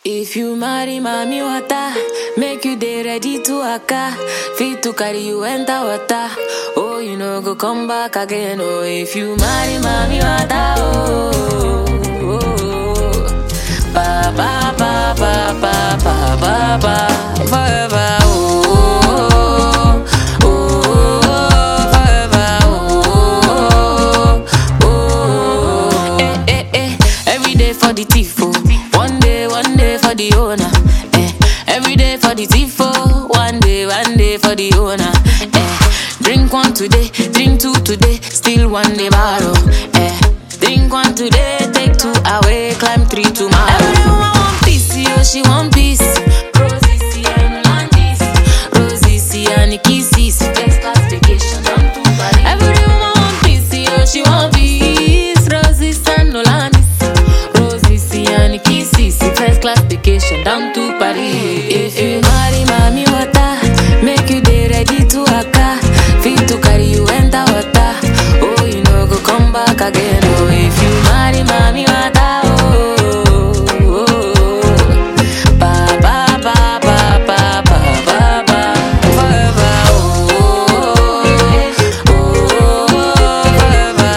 If you marry mommy water, make you dey ready to waka. Fit to carry you enter water. Oh, you know go come back again. Oh, if you marry mommy water, oh, oh, oh. Ba ba ba ba ba ba ba ba forever. Oh, oh, oh, forever. Oh, oh, oh. Eh, eh, eh. Every day for the thief. Oh. One day for the owner. Every day for the thief. Oh. One day for the owner. Drink one today, drink two today, still one day borrow. Drink one today, take two away, climb three tomorrow. Everyone want peace, yo, she want peace. Rosie C and Landis, Rosie C and Kisses, first class vacation down to Paris. Everyone want peace, yo, she want peace. Rosie C and Landis, Rosie C and Kisses, first class vacation down to Paris. If you marry mommy water, make you dey ready to waka. Fit to carry you enter water. Oh, you know go come back again. Oh, if you marry mommy water. Oh, oh, oh. Ba ba ba ba ba ba ba ba forever. Oh, oh, oh, forever.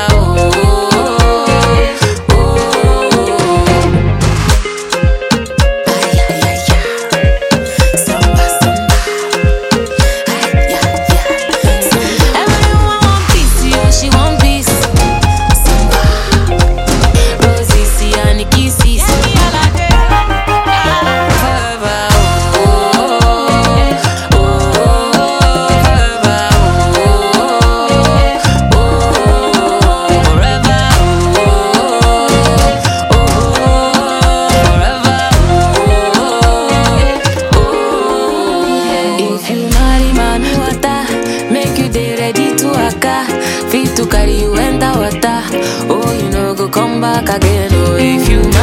Oh, oh, ay ay ay ay. Samba samba. Ay ay ay. Everyone want peace, yo, she want peace. Samba, Rosie C and Kisses, forever. Oh, oh, oh, forever. Oh, oh, forever. Oh, oh, forever. Oh, if you marry mommy water, make you dey ready to waka. Fit to carry you enter water. Oh, you know go come back again. Oh, if you